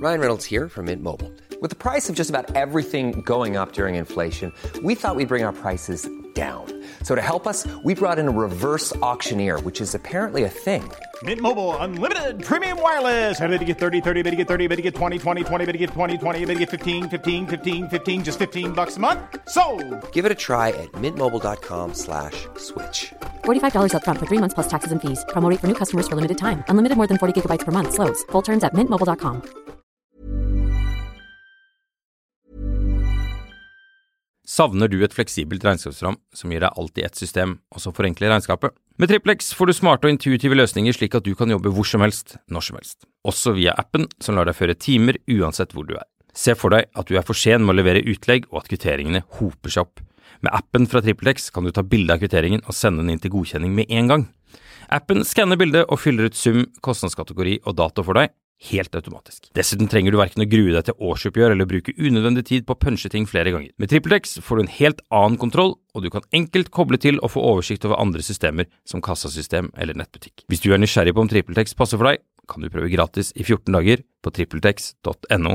Ryan Reynolds here from Mint Mobile. With the price of just about everything going up during inflation, we thought we'd bring our prices down. So to help us, we brought in a reverse auctioneer, which is apparently a thing. Mint Mobile Unlimited Premium Wireless. How to get 30, 30, how to get 30, how to get 20, 20, 20, how to get 20, 20, how to get 15, 15, 15, 15, just $15 a month? Sold! Give it a try at mintmobile.com/switch. $45 up front for 3 months plus taxes and fees. Promo rate for new customers for limited time. Unlimited more than 40 gigabytes per month. Slows full terms at mintmobile.com. Savner du et fleksibelt regnskapsprogram som gir deg alt i ett system, og som forenkler regnskapet? Med TrippelX får du smarte og intuitive løsninger slik at du kan jobbe hvor som helst, når som helst. Også via appen som lar deg føre timer uansett hvor du er. Se for deg at du er for sen med å levere utlegg og at kvitteringene hoper seg opp. Med appen fra TrippelX kan du ta bilde av kvitteringen og sende den inn til godkjenning med en gang. Appen skanner bildet og fyller ut sum, kostnadskategori og dato for deg, helt automatisk. Dessuten trenger du hverken å grue deg til årsoppgjør eller bruke unødvendig tid på å punche ting flere ganger. Med TrippelX får du en helt annen kontroll, og du kan enkelt koble til og få oversikt over andre systemer som kassasystem eller nettbutikk. Hvis du er nysgjerrig på om TrippelX passer for deg, kan du prøve gratis i 14 dager på trippeltex.no.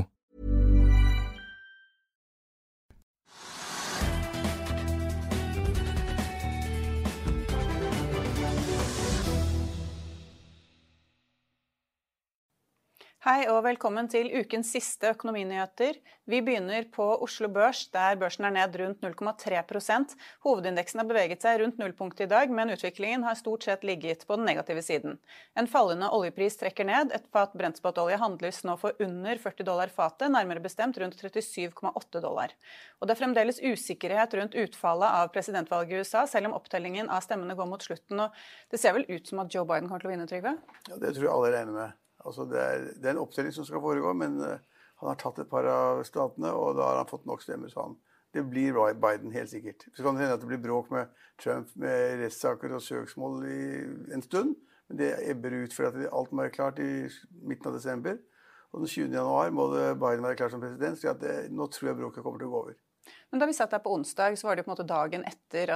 Hei og velkommen til ukens siste økonominyheter. Vi begynner på Oslo Børs, der børsen ned rundt 0,3%. Hovedindeksen har beveget seg rundt nullpunktet i dag, men utviklingen har stort sett ligget på den negative siden. En fallende oljepris trekker ned. Et fat brentspotolje handles nå for under $40 fatet, nærmere bestemt rundt $37,8. Og det er fremdeles usikkerhet rundt utfallet av presidentvalget i USA, selv om opptellingen av stemmene går mot slutten. Og det ser vel ut som at Joe Biden kommer til å vinne, Trygve? Ja, det tror jeg alle regner med. Altså det er en opptelling som skal foregå, men han har tatt et par av statene, og da har han fått nok stemmer, så det blir Biden helt sikkert. Så kan det hende at det blir bråk med Trump med rettssaker og søksmål i en stund, men det ebber ut for at alt må være klart i midten av desember. Og den 20. januar må Biden være klar som president, så nå tror jeg bråket kommer til å gå over. Men da vi satt her på onsdag, så var det på en måte dagen etter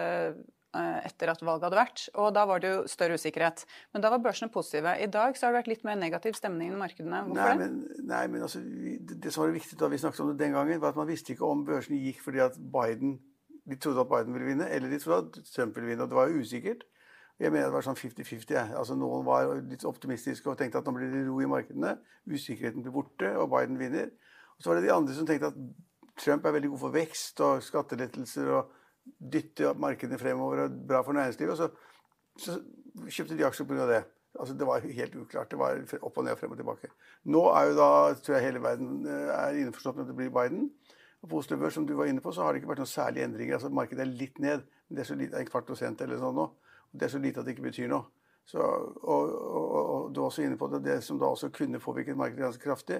at valget hadde vært, og da var det jo større usikkerhet. Men da var børsene positive. I dag så har det vært litt mer negativ stemning i markedene. Hvorfor det? Nei, men altså, det som var viktig da vi snakket om det den gangen, var at man visste ikke om børsene gikk fordi at de trodde at Biden ville vinne, eller de trodde at Trump ville vinne, og det var jo usikkert. Jeg mener det var sånn 50-50. Altså noen var litt optimistiske og tenkte at nå blir det ro i markedene, usikkerheten blir borte, og Biden vinner. Og så var det de andre som tenkte at Trump er veldig god for vekst og skattelettelser og dytte markedene fremover og bra for næringslivet, og så kjøpte de aksjer på grunn av det. Altså det var helt uklart, det var opp og ned, frem og tilbake. Nå er jo da, tror jeg hele verden er innforstått med at det blir Biden. Og på Oslo Børs, som du var inne på, så har det ikke vært noen særlige endringer. Altså markedet er litt ned, men det er så lite, 1/4% eller sånn nå. Og det er så lite at det ikke betyr noe. Så, og du var også inne på det som da også kunne påvirket markedet ganske kraftig.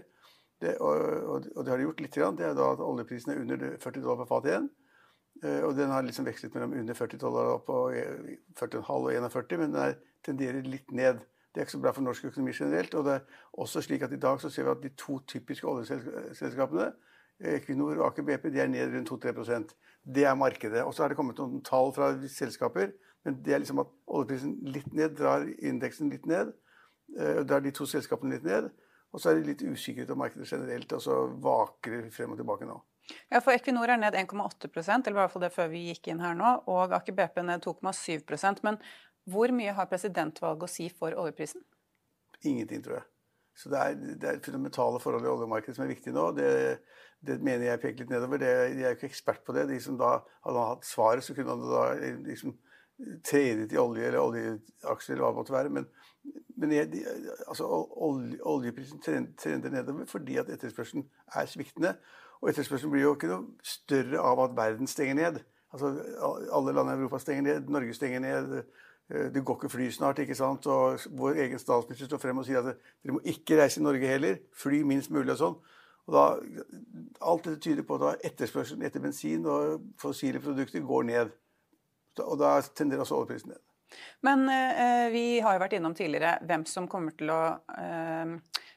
Og det har det gjort litt grann, det er da at oljeprisen er under $40 per fat igjen. Og den har liksom vekslet mellom under $40 opp på 40,5 og 41, men den tenderer litt ned. Det er ikke så bra for norsk økonomi generelt, og det er også slik at i dag så ser vi at de to typiske oljeselskapene, Equinor og Aker BP, de er ned rundt 2-3%. Det er markedet. Og så har det kommet noen tall fra selskaper, men det er liksom at oljeprisen litt ned, drar indeksen litt ned, drar de to selskapene litt ned, og så er det litt usikkerhet om markedet generelt, og så vaker det frem og tilbake nå. Ja, for Equinor er ned 1,8%, eller i hvert fall det før vi gikk inn her nå, og Aker BP ned 2,7%. Men hvor mye har presidentvalget å si for oljeprisen? Ingenting, tror jeg. Så det er fundamentale forhold i oljemarkedet som er viktig nå. Det mener jeg peker litt nedover. Jeg er jo ikke ekspert på det. De som da hadde hatt svaret, så kunne han da liksom tredet i olje eller oljeaksjer eller hva det måtte være. Men altså, oljeprisen trender nedover fordi at etterspørselen er sviktende. Og etterspørselen blir jo ikke noe større av at verden stenger ned. Altså, alle land i Europa stenger ned, Norge stenger ned, det går ikke fly snart, ikke sant? Og vår egen statsminister står frem og sier at dere må ikke reise i Norge heller, fly minst mulig og sånn. Og da, alt dette tyder på at etterspørselen etter bensin og fossile produkter går ned. Og da tenderer også oljeprisen ned. Men vi har jo vært innom tidligere hvem som kommer til å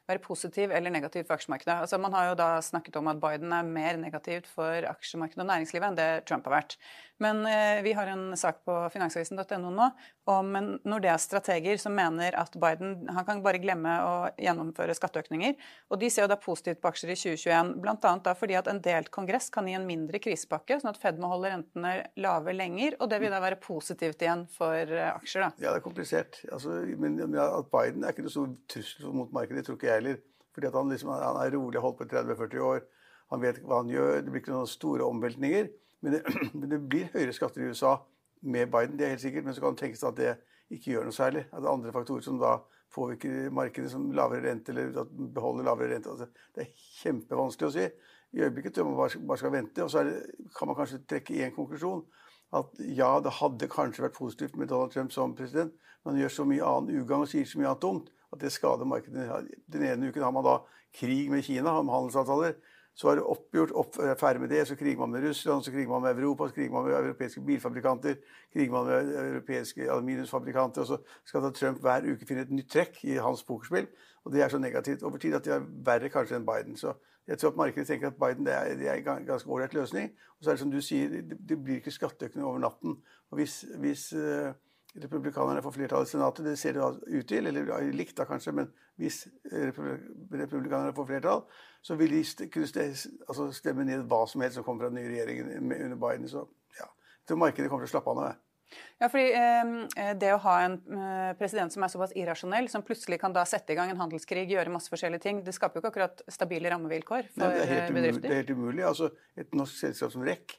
være positiv eller negativ for aksjemarkedet. Altså, man har jo da snakket om at Biden mer negativt for aksjemarkedet og næringslivet enn det Trump har vært. Men vi har en sak på finansavisen.no nå om Nordeas strateger som mener at Biden han kan bare glemme å gjennomføre skatteøkninger. Og de ser jo da positivt på aksjer i 2021, blant annet da fordi at en delt kongress kan gi en mindre krisepakke, sånn at Fed må holde rentene lave lenger, og det vil da være positivt igjen for aksjer da. Ja, det komplisert. Altså, men at Biden ikke noe stor trussel mot markedet, tror ikke jeg heller. Fordi at han rolig, holdt på 30-40 år, han vet hva han gjør, det blir ikke noen store omveltninger. Men det blir høyere skatter i USA med Biden, det helt sikkert, men så kan det tenkes at det ikke gjør noe særlig. At det andre faktorer som da påvirker markedet som lavere rente, eller at beholder lavere rente. Altså, det kjempevanskelig å si. I øyeblikket tror jeg man bare skal vente, og så kan man kanskje trekke i en konklusjon. At ja, det hadde kanskje vært positivt med Donald Trump som president, men han gjør så mye annen ugagn og sier så mye annet dumt, at det skader markedet. Den ene uken har man da krig med Kina om handelsavtaler, så det oppgjort, ferdig med det, så kriger man med Russland, så kriger man med Europa, så kriger man med europeiske bilfabrikanter, kriger man med europeiske aluminiumsfabrikanter, og så skal da Trump hver uke finne et nytt trekk i hans pokerspill, og det så negativt over tid at det verre kanskje enn Biden. Så jeg tror at markedet tenker at Biden det en ganske ålreit løsning, og så det som du sier, det blir ikke skatteøkning over natten. Og hvis republikanerne får flertall i senatet, det ser det ut til, eller likt da kanskje, men hvis republikanerne får flertall, så vil de kunne stemme ned hva som helst som kommer fra den nye regjeringen under Biden. Så ja, jeg tror markedet kommer til å slappe av nå. Ja, fordi det å ha en president som såpass irrasjonell, som plutselig kan da sette i gang en handelskrig, gjøre masse forskjellige ting, det skaper jo ikke akkurat stabile rammevilkår for bedrifter. Det helt umulig. Altså, et norsk selskap som REC,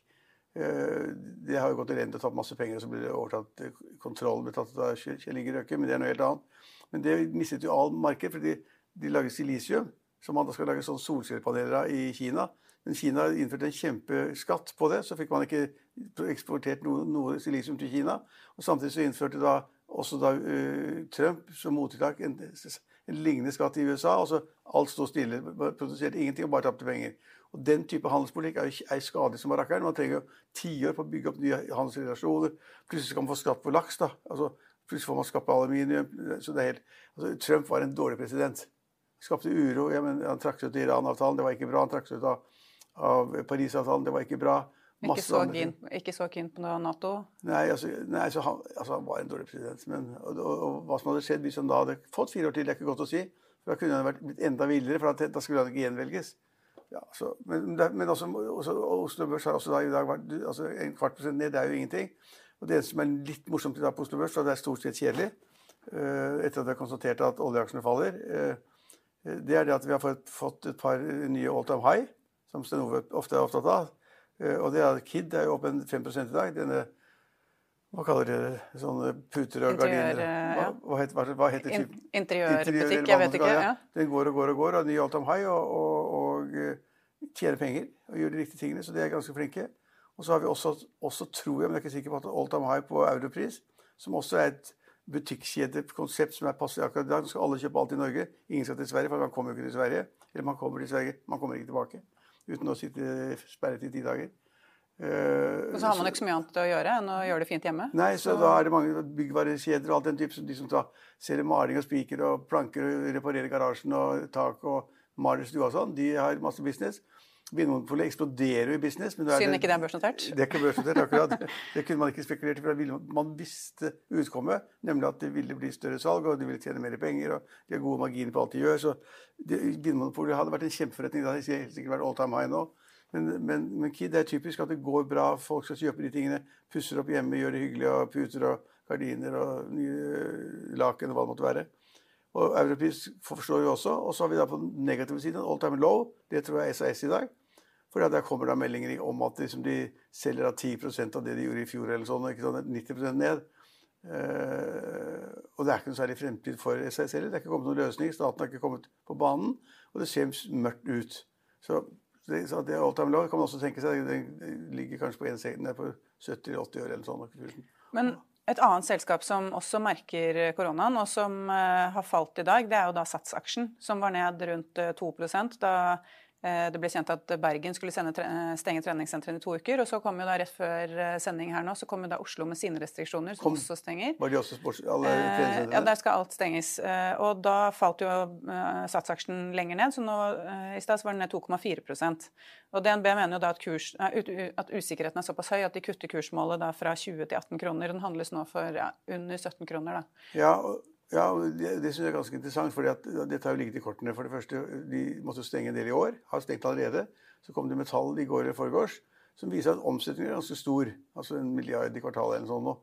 det har jo gått elendig og tatt masse penger, og så blir det overtatt, kontrollen ble tatt av Kjell Inge Røkke, men det noe helt annet. Men det mistet jo all marked, fordi de lager silisium, som man da skal lage sånne solcellepaneler i Kina. Men Kina innførte en kjempeskatt på det, så fikk man ikke eksportert noe silisium til Kina. Og samtidig så innførte Trump som mottiltak en lignende skatt i USA, og så alt stod stille, produserte ingenting og bare tapte penger. Og den type handelspolitikk skadelig som rakkeren. Man trenger jo 10 år på å bygge opp nye handelsrelasjoner. Plutselig skal man få skatt på laks da. Altså, plutselig får man skatt på aluminium. Så det Trump var en dårlig president. Skapte uro. Ja, men han trakk seg ut i Iran-avtalen, det var ikke bra. Han trakk seg ut av Paris-avtalen, det var ikke bra. Ikke så keen på NATO? Nei, så han var en dårlig president. Men, og hva som hadde skjedd hvis han da hadde fått 4 år til, det ikke godt å si. For da kunne han blitt enda villere, for da skulle han ikke gjenvelges. Ja, men også Oslo Børs har også da i dag vært 0,25% ned, det jo ingenting. Og det som litt morsomt i dag på Oslo Børs, det stort sett kjedelig, etter at vi har konstatert at oljeaksjene faller, det det at vi har fått et par nye all-time high, som Sten Ove ofte opptatt av. Og det KID jo opp en 5% i dag. Denne, hva kaller det, sånne puter og gardiner? Hva heter det? Interiørbutikk, jeg vet ikke. Ja. Den går og går og går, og ny all-time high, og tjener penger, og gjør de riktige tingene, så de ganske flinke. Og så har vi også tror jeg, men jeg ikke sikker på at all-time high på Europris, som også et butikkjedekonsept som passer akkurat i dag. Nå skal alle kjøpe alt i Norge. Ingen skal til Sverige, for man kommer jo ikke til Sverige. Eller man kommer til Sverige, man kommer ikke tilbake. Uten å sitte sperret i 10 dager. Og så har man ikke så mye annet å gjøre enn å gjøre det fint hjemme? Nei, så da det mange byggvarekjeder og alt den type, de som ser maling og spiker og planker og reparerer garasjen og tak og maler stua og sånn, de har masse business. Vinmonopolet eksploderer jo i business. Men Siden ikke det børsnotert? Det ikke børsnotert, akkurat. Det kunne man ikke spekulert i, for man visste utkommet, nemlig at det ville bli større salg, og de ville tjene mer penger, og de har gode marginer på alt de gjør. Så Vinmonopolet hadde vært en kjempeforretning, det hadde helt sikkert vært all time high nå. Men KID typisk at det går bra, folk skal kjøpe de tingene, pusser opp hjemme, gjør det hyggelig, og puter og gardiner og nye laken og hva det måtte være. Og Europris forstår jo også, og så har vi da på den negative siden all time low, det tror jeg SAS i dag. For der kommer da meldinger om at liksom de selger av 10% av det de gjorde i fjor, eller sånn, ikke sånn 90% ned. Og det ikke noe særlig fremtid for SAS heller, det ikke kommet noen løsning, staten har ikke kommet på banen, og det ser mørkt ut. Så det all time low kan man også tenke seg, det ligger kanskje på 70-80 år eller sånn. Men et annet selskap som også merker koronaen, og som har falt i dag, det jo da Sats-aksjen, som var ned rundt 2% da det ble kjent at Bergen skulle stenge treningssentrene i 2 uker, og så kom jo da rett før sending her nå, så kom jo da Oslo med sine restriksjoner, som også stenger. Var de også alle treningssentrene? Ja, der skal alt stenges. Og da falt jo satsaksjen lenger ned, så nå i stedet var den ned 2,4%. Og DNB mener jo da at usikkerheten er såpass høy at de kutter kursmålet da fra 20 til 18 kroner. Den handles nå for under 17 kroner da. Ja, det synes jeg er ganske interessant, for det tar jo ligget i kortene. For det første, de måtte stenge en del i år, har stengt allerede. Så kom det med tall i går eller foregårs, som viser at omsetningen er ganske stor. Altså 1 milliard i kvartalet eller sånn nå.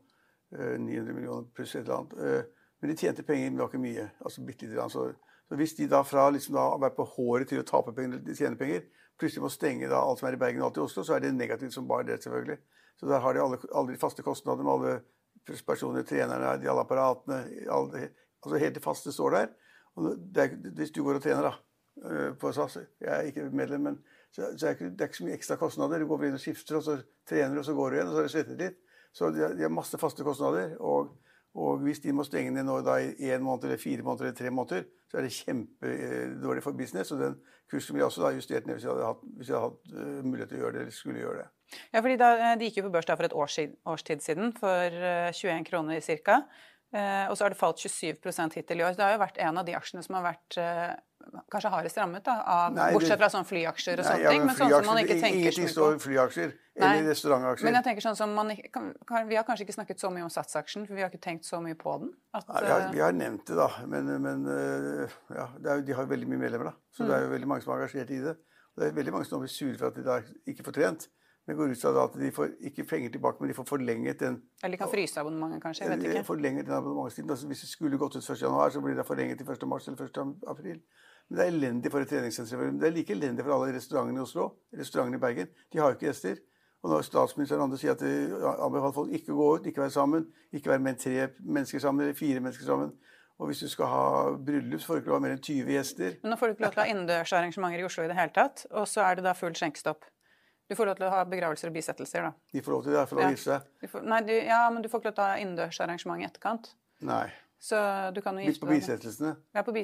900 millioner pluss et eller annet. Men de tjente penger, men det var ikke mye. Altså bitte litt. Så hvis de da fra liksom da har vært på håret til å tape penger, de tjener penger, plutselig må stenge da alt som er i Bergen og alt i Oslo, så er det negativt som bare det selvfølgelig. Så der har de alle de faste kostnader med alle personer, trenerne, alle apparatene, altså helt det faste står der. Og hvis du går og trener da, på SAS, jeg er ikke medlem, men så det er ikke så mye ekstra kostnader. Du går inn og skifter, og så trener du, og så går du igjen, og så har du svettet litt. Så de har masse faste kostnader, og hvis de må stenge ned nå da i 1 måned, eller 4 måneder, eller 3 måneder, så er det kjempedårlig for business, og den kursen blir også da justert ned hvis jeg hadde hatt mulighet til å gjøre det, eller skulle gjøre det. Ja, fordi de gikk jo på børs da for et års tid siden, for 21 kroner cirka, og så har det falt 27% hittil i år. Så det har jo vært en av de aksjene som har vært kanskje hardest rammet da, bortsett fra sånne flyaksjer og sånne ting, men sånn som man ikke tenker ingenting står flyaksjer eller restaurantaksjer. Men jeg tenker sånn som vi har kanskje ikke snakket så mye om satsaksjen, for vi har ikke tenkt så mye på den. Vi har nevnt det da, men ja, de har veldig mye medlemmer da, så det er jo veldig mange som er engasjert i det. Og det er veldig mange som blir sure for at de da ikke får trent. Men går ut fra at de får ikke penger tilbake, men de får forlenget den. Eller de kan fryse abonnementet kanskje, jeg vet ikke. Forlenget den abonnementstiden. Altså, hvis det skulle gått ut 1. januar, så blir det forlenget til 1. mars eller 1. april. Men det er elendig for et treningssenter. Det er like elendig for alle restaurantene i Oslo, restaurantene i Bergen. De har jo ikke gjester. Og når statsministeren Anders sier at de anbefaler folk ikke gå ut, ikke være sammen, ikke være med 3 mennesker sammen eller 4 mennesker sammen. Og hvis du skal ha bryllup, så får du ikke ha mer enn 20 gjester. Men nå får du ikke lov til å ha innendørsarrangementer i Oslo i det hele tatt, og så er det da full skjenkestopp. Du får lov til å ha begravelser og bisettelser, da. De får lov til det, for å gifte seg. Men du får ikke lov til å ha innendørsarrangement i etterkant. Nei. Så du kan jo gifte deg. Litt på bisettelsene?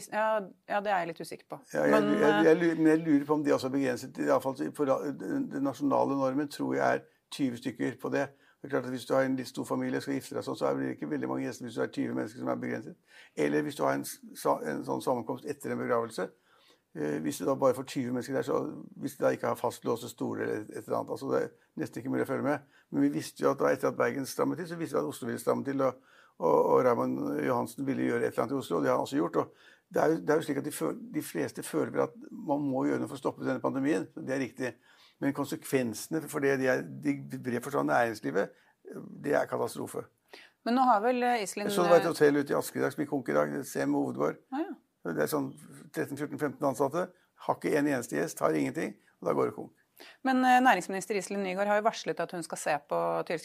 Ja, det er jeg litt usikker på. Ja, jeg lurer på om de også er begrenset. I alle fall for den nasjonale normen tror jeg er 20 stykker på det. Det er klart at hvis du har en litt stor familie og skal gifte deg sånn, så blir det ikke veldig mange gjester hvis du har 20 mennesker som er begrenset. Eller hvis du har en sånn sammenkomst etter en begravelse. Hvis du da bare får 20 mennesker der, så hvis de da ikke har fastlåste stoler eller et eller annet, altså det er nesten ikke mulig å følge med. Men vi visste jo at da etter at Bergen strammet til, så visste vi at Oslo ville stramme til, og Raymond Johansen ville gjøre et eller annet i Oslo, og det har han også gjort. Og det er jo slik at de fleste føler at man må gjøre noe for å stoppe denne pandemien, det er riktig. Men konsekvensene for det de bred forstand næringslivet, det er katastrofe. Men nå har vel Iselin... Så det var et hotell ute i Asker i dag, som gikk konk i dag, Sem Hovedgård. Ja. Det er sånn 13-14-15 ansatte, har ikke en eneste gjest, har ingenting, og da går det konk. Men næringsminister Iselin Nygård har jo varslet at hun skal se på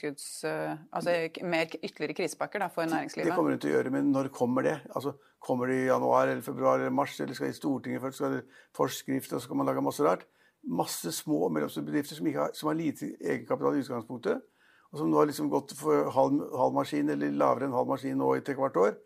ytterligere krisepakker da, for næringslivet. Det kommer hun til å gjøre, men når kommer det? Altså, kommer det i januar eller februar eller mars, eller skal i Stortinget først, skal det forskrift, og så skal man lage masse rart. Masse små og mellomstore bedrifter som har lite egenkapital i utgangspunktet, og som nå har liksom gått for halv maskin, eller lavere enn halv maskin nå i 3/4 år.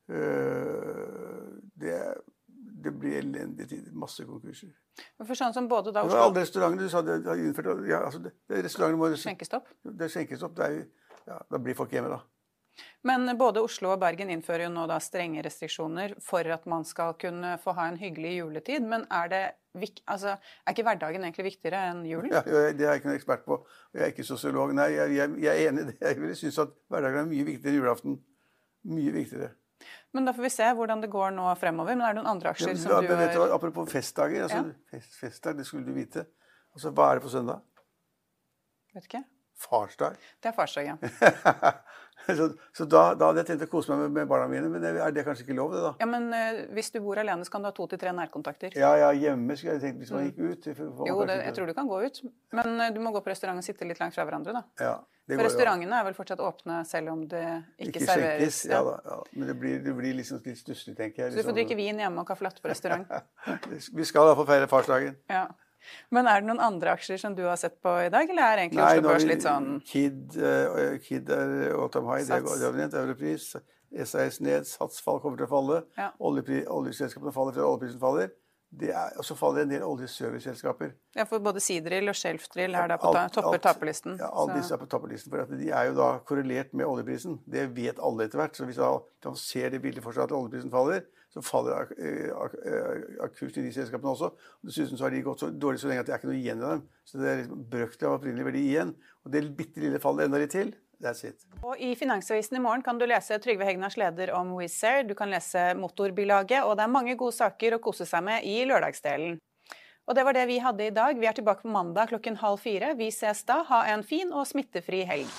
Det blir elendig tid, masse konkurser. For sånn som både da Oslo... Det var alle restauranter du sa det har innført, ja, altså restaurantene må... Skjenkestopp? Det er skjenkestopp, da blir folk hjemme da. Men både Oslo og Bergen innfører jo nå da strenge restriksjoner for at man skal kunne få ha en hyggelig juletid, men er ikke hverdagen egentlig viktigere enn julen? Ja, det er jeg ikke noen ekspert på, jeg er ikke sosiolog. Nei, jeg er enig i det. Jeg vil synes at hverdagen er mye viktigere enn julaften. Mye viktigere. Men da får vi se hvordan det går nå fremover. Men er det noen andre aksjer som du har... Apropos festdager, altså, festdag, det skulle du vite. Altså, hva er det på søndag? Vet ikke. Farsdag. Det er farsdag, ja. så da hadde jeg tenkt å kose meg med barna mine, men er det kanskje ikke lov det da? Ja, men hvis du bor alene, så kan du ha 2 til 3 nærkontakter. Ja, hjemme skulle jeg tenkt hvis man gikk ut. Jeg tror du kan gå ut, men du må gå på restaurant og sitte litt langt fra hverandre da. Ja. For restaurantene er vel fortsatt åpne selv om det ikke serveres. Ja, men det blir liksom litt stusslig, tenker jeg. Så du får drikke vin hjemme og kaffe latte på restaurant? Vi skal da få feire farsdagen. Ja. Men er det noen andre aksjer som du har sett på i dag, eller er egentlig Oslo Børs litt sånn? Kid er all time high, det har vi nevnt, Europris, SAS ned, Sats kommer til å falle, oljeselskapene faller fordi oljeprisen faller. Og så faller en del oljeserviceselskaper. Ja, for både Seadrill og Shelf-Drill er der på topper-tapperlisten. Ja, alle disse er på tapperlisten, for de er jo da korrelert med oljeprisen. Det vet alle etter hvert. Så hvis man ser det bildet for seg at oljeprisen faller, så faller kursen i de selskapene også. Dessuten så har de gått så dårlig så lenge at det er ikke noe igjen av dem. Så det er liksom brøkelig av opprinnelig verdi igjen. Og det bitte lille fallet enda litt til. That's it. Og i Finansavisen i morgen kan du lese Trygve Hegnars leder om Wizz Air, du kan lese motorbilaget, og det er mange gode saker å kose seg med i lørdagsdelen. Og det var det vi hadde i dag. Vi er tilbake på mandag 3:30. Vi ses da. Ha en fin og smittefri helg.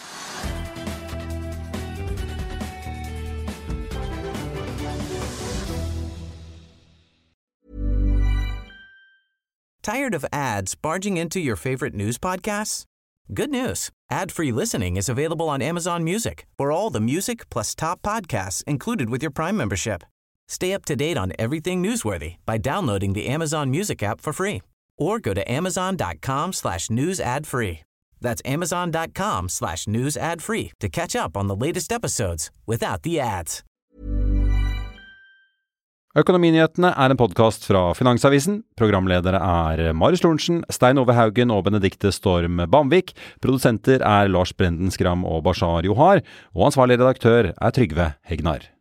Tired of ads barging into your favorite news podcasts? Good news. Ad-free listening is available on Amazon Music for all the music plus top podcasts included with your Prime membership. Stay up to date on everything newsworthy by downloading the Amazon Music app for free or go to amazon.com/news ad free. That's amazon.com/news ad free to catch up on the latest episodes without the ads. Økonominyhetene er en podcast fra Finansavisen. Programledere er Marius Lorentzen, Stein Ove Haugen og Benedikte Storm Bamvik. Produsenter er Lars Brenden Skram og Bashar Johar. Og ansvarlig redaktør er Trygve Hegnar.